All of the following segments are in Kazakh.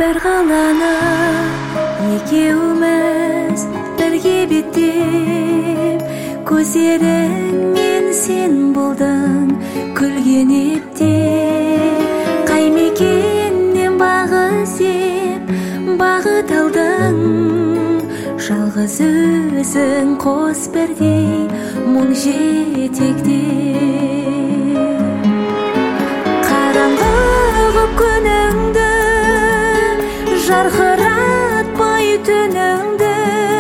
жарғаланып екеуміз бірге беттеп, көздеріңмен сен болдың күлген епте. Қай мекеннен бағы іздеп бағыт алдың, жалғыз өзің қос бірдей мұң жетекте. Қараңғылық күніңді жарқыратпай түніңді,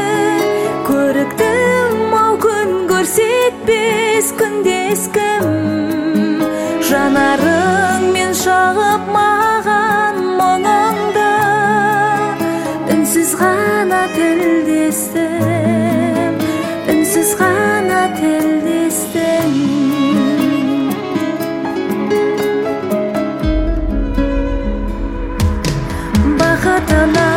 көріктім-ау күн көрсетпес күндес кім. Жанарыңмен шағып маған мұңыңды, үнсіз ғана тілдестім, үнсіз ғана тілдестім. Бақытына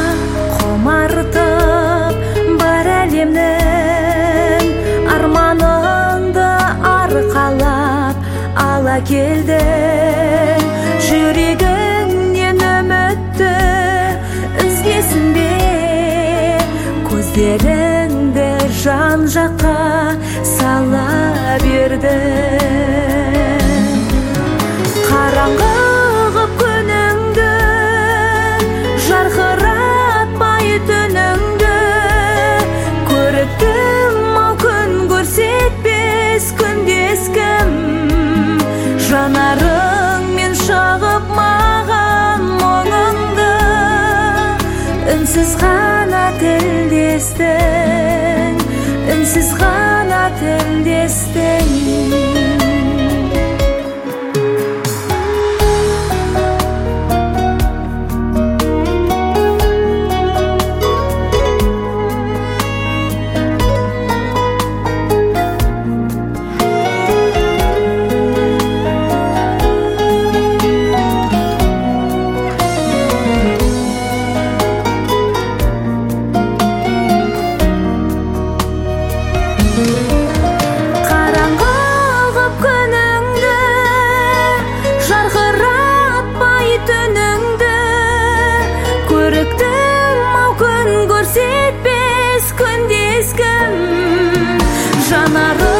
құмартып бар әлемнің, арманыңды арқалап ала келдің. Жүрегіңнен үмітті үзгесін бе, көздеріңді жан жаққа сала бердің. Қараңғылық күніңді жарқыратпай түніңді, көріктім-ау күн көрсетпес күндес кім. Жанарыңмен шағып маған мұңыңды, үнсіз ғана тілдестің, үнсіз ғана тілдестің. Қараңғылық күніңді жарқыратпай түніңді, көріктім-ау күн көрсетпес күндес кім. Жанарым